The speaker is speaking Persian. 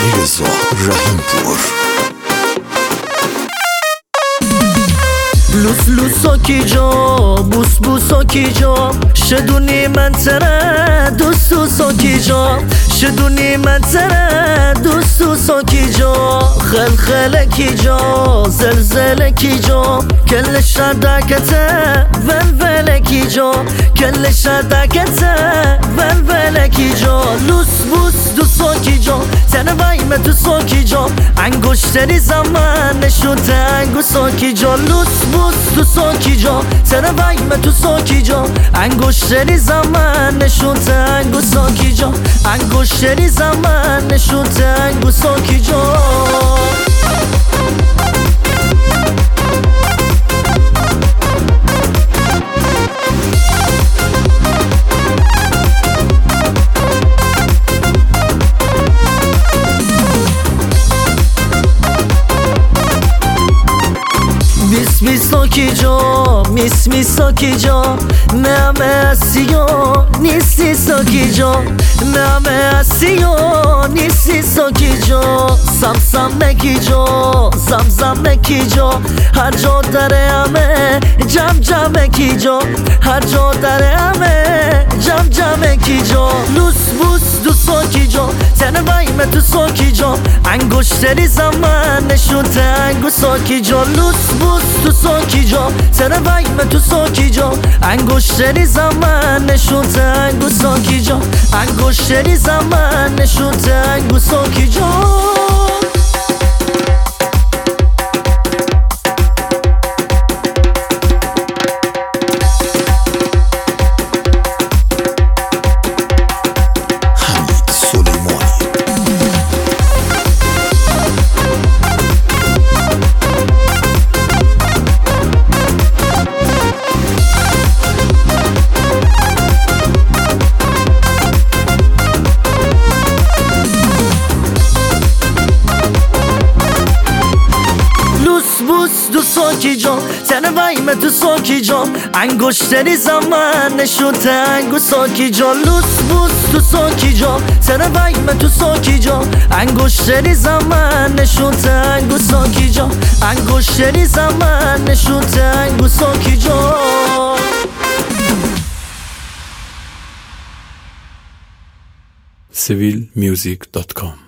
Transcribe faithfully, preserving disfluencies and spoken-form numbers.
علیرضا رحیم‌پور. لوس لوسا کی جا بوس بوسا کی جا شدونی من تره دوست دوسا کی جا شدونی من تره دوست دوسا کی جا خل خل کی جا زلزله کی جا کل شدکته ول ول کی جا کل شدکته ول ول کی جا لوس بوس دوسا کی جا تنه بایم تو ساکی جا انگشتری زمان نشوته انگوسا کی جا لوس بوس تو ساکی جا تنه بایم تو ساکی جا انگشتری زمان نشوته انگوسا کی جا انگشتری زمان نشوته انگوسا کی جا بیس بیسا کی جا میس میسا کی جا نمه اسیا نیستی سا کی جا نمه اسیا نیستی سا کی جا سم سم نکی جا زم زم نکی جا هر جا داره همه جم جم کی جا هر جا داره همه جم جم کی جا لوس بوس دوسا کی جا تنه بایم تو ساکی جا انگشتری زمان نشوته انگوسا کی جا لوس بوس تو ساکی جا تنه بایم تو ساکی جا انگشتری زمان نشوته انگوسا کی جا انگشتری زمان نشوته انگوسا کی جا بوس دو ساکی جا تنه بایم تو ساکی جا انگشتری زمان نشوته انگوسا کی جا لوس بوس تو ساکی جا تنه بایم تو ساکی جا انگشتری زمان نشوته انگوسا کی جا انگشتری زمان نشوته انگوسا کی جا سیویل میوزیک دات کام